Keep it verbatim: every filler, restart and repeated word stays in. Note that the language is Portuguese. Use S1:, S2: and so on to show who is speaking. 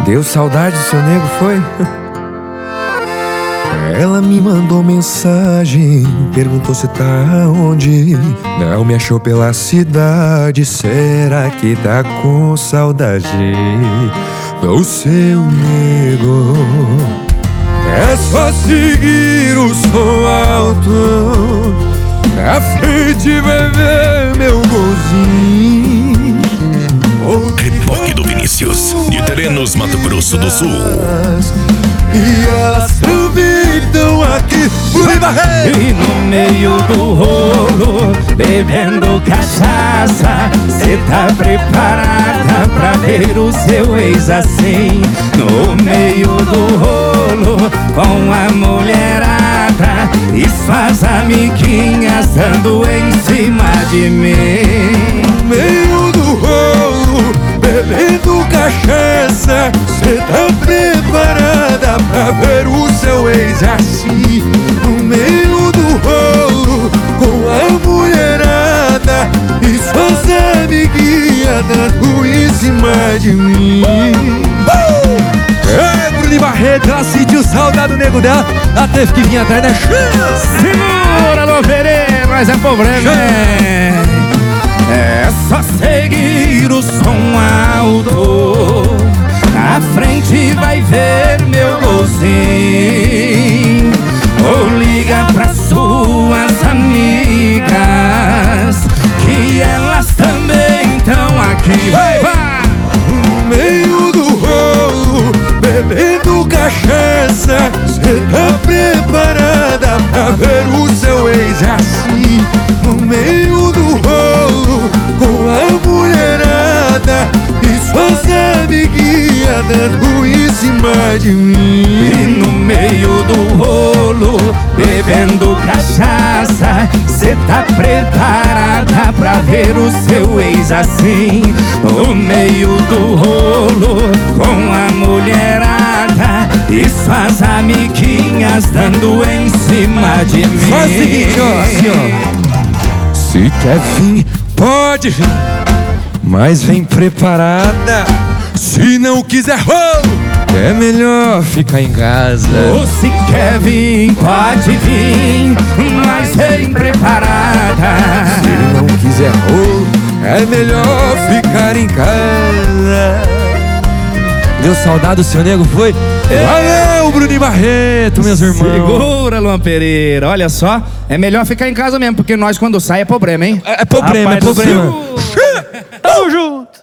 S1: Deu saudade do seu nego, foi? Ela me mandou mensagem, perguntou se tá onde. Não me achou pela cidade, será que tá com saudade do seu nego? É só seguir o som alto, na frente vai ver meu golzinho.
S2: Reboque do Vinícius, de Terenos, Mato Grosso do Sul.
S1: E elas também estão aqui.
S3: E no meio do rolo, bebendo cachaça, cê tá preparada pra ver o seu ex assim? No meio do rolo, com a mulherada e suas amiguinhas dando em cima de mim.
S1: No meio do rolo, bebendo cachaça, cê tá preparada pra ver o seu ex assim? No meio do rolo, com a mulherada e suas amiguinhas dando em cima de mim. uh! É, Bruno Barreto, ela sentiu saudade do nego dela, ela teve que vir atrás da chance.
S3: Segura, Luan Pereira, mas é problema. É só seguir o som alto, na frente vai ver meu golzinho. Ou liga pra suas amigas, que elas também estão aqui. Vai, vai!
S1: No meio do rolo, bebendo cachaça, cê tá preparada pra ver o seu ex assim? No meio do rolo, com a mulherada e suas amiguinhas dando em cima de mim.
S3: E no meio do rolo, bebendo cachaça, cê tá preparada pra ver o seu ex assim? No meio do rolo, com a mulherada e suas amiguinhas dando em cima de mim.
S1: Faz o seguinte, ó, assim, ó. Se quer vir, pode vir, mas vem preparada. Se não quiser rolo, é melhor ficar em casa.
S3: Ou se quer vir, pode vir, mas vem preparada.
S1: Se não quiser rolo, é melhor ficar em casa. Deu saudade do seu nego, foi? Valeu, Bruno Barreto, meus irmãos.
S3: Segura, Luan Pereira. Olha só, é melhor ficar em casa mesmo, porque nós quando sai é problema, hein?
S1: É, é problema,
S3: Rapaz
S1: é problema.
S3: Tamo junto.